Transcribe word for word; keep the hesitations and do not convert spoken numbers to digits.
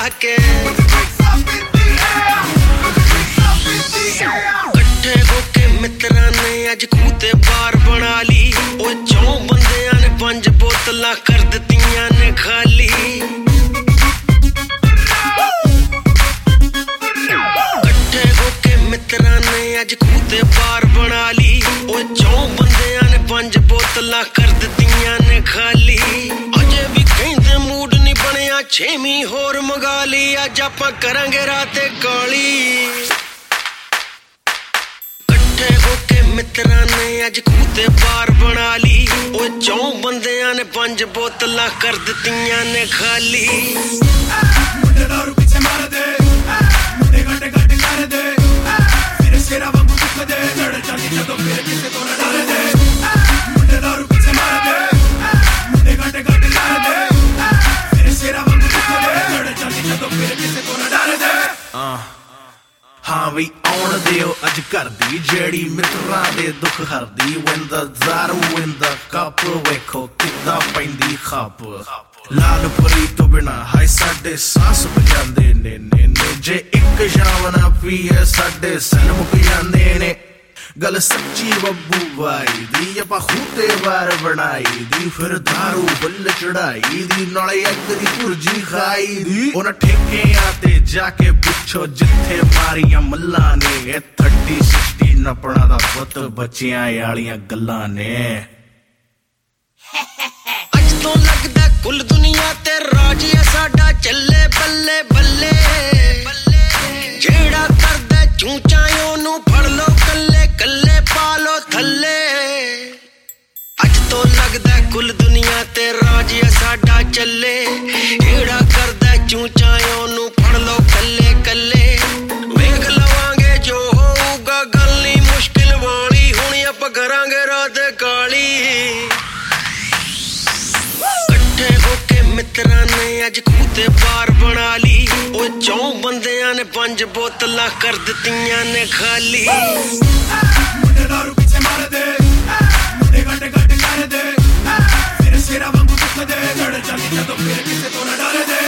के कट्ठे होके मित्रां ने अज खूह ते बार बना ली ओ चौं बंदियां ने पंज बोतलां कर दित्तियां ने खाली कट्ठे होके मित्रां ने अज खूह ते बार बना ली ओ चौं बंदियां ने पंज बोतलां कर दित्तियां ने खाली अजे भी कहंदे मूड नहीं बनिया छेवीं होर मंगा ली अज आपां करांगे राते काली कट्ठे होके मित्रां ने अज खूह ते बार बना ली ओ चौं बंदियां ने पंज बोतलां कर दित्तियां ने खाली मुंडे दारू पीछे मार दे मुंडे गड्डे गड्डे कर दे फिर शेरा वांगू दुख दे लड़ जानी जदों फिर किसे तो ना डर दे मुंडे दारू पीछे मार दे मुंडे गड्डे गड्डे कर दे फिर शेरा वांगू दुख दे लड़ जानी जदों फिर किसे तो ना डर दे हाँ भी आउण दिओ अज घर दी जेड़ी मित्रां दे दुख हरदी विंदा ज़ारू विंदा कप वेखो किद्दां पैंदी खप लाल परी तो बिना हाय साडे सांस बजांदे ने ने ने जे इक शाम ना पीए साडे सन मुक जांदे ने गल सच्ची बब्बू भाई दी ਆਪਾਂ ਖੂਤੇ ਵਾਰ ਬਣਾਈ ਦੀ ਫਿਰ दारू ਬੁੱਲ ਚੜਾਈ ਦੀ ਨਾਲੇ ਇੱਕ ਦੀ ਭੁਰਜੀ ਖਾਈ ਦੀ ਉਹਨਾਂ ਠੇਕਿਆਂ ਤੇ ਜਾ ਕੇ ਪੁੱਛੋ ਜਿੱਥੇ ਮਾਰੀਆਂ ਮੱਲਾਂ ਨੇ तीस साठ ਨਪਣਾ ਦਾ ਪੁੱਤ ਬੱਚਿਆਂ ਵਾਲੀਆਂ ਗੱਲਾਂ ਨੇ ਅੱਜ ਤੋਂ ਲੱਗਦਾ ਕੁੱਲ ਦੁਨੀਆ ਤੇ ਰਾਜ ਹੈ ਸਾਡਾ ਚੱਲੇ ਬੱਲੇ ਬੱਲੇ ਜਿਹੜਾ ਕਰਦਾ ਚੂਚਾ ਉਹਨੂੰ ਫੜ ਲੋ ਕੱਲੇ ਕੱਲੇ ਪਾ ਲੋ ਥੱਲੇ ਅੱਜ ਤੋਂ ਲੱਗਦਾ ਕੁੱਲ ਦੁਨੀਆ ਤੇ ਰਾਜ ਹੈ ਸਾਡਾ ਚੱਲੇ ਜਿਹੜਾ ਕਰਦਾ ਚੂਚਾ ਉਹਨੂੰ ਫੜ ਲੋ ਕੱਲੇ ਕੱਲੇ ਵੇਖ ਲਵਾਂਗੇ ਜੋ ਹੋਊਗਾ ਗੱਲ ਨਹੀਂ ਮੁਸ਼ਕਿਲ ਵਾਲੀ ਹੁਣ ਆਪਾਂ ਕਰਾਂਗੇ ਰਾਤ ਕਾਲੀ ਇਕੱਠੇ ਹੋ ਕੇ ਮਿੱਤਰਾਂ ਨੇ ਅੱਜ ਖੂਹ ਤੇ ਬਾਰ ਬਣਾ ਲਈ ਉਹ ਚੌਂ ਬੰਦਿਆਂ ਨੇ ਪੰਜ ਬੋਤਲਾਂ ਕਰ ਦਿੱਤੀਆਂ ਨੇ ਖਾਲੀ ਮੁੰਡੇ ਦਾਰੂ ਪਿੱਛੇ ਮਾਰਦੇ ਮੁੰਡੇ ਗੱਡੇ ਗੱਡੇ ਕਰਦੇ ਫਿਰ ਸ਼ੇਰਾਂ ਵਾਂਗੂ ਦੁੱਖ ਦੇ ਲੜ ਜਾਂਦੀ ਜਦੋਂ ਫਿਰ ਕਿਸੇ ਤੋਂ ਨਾ ਡਰਦੇ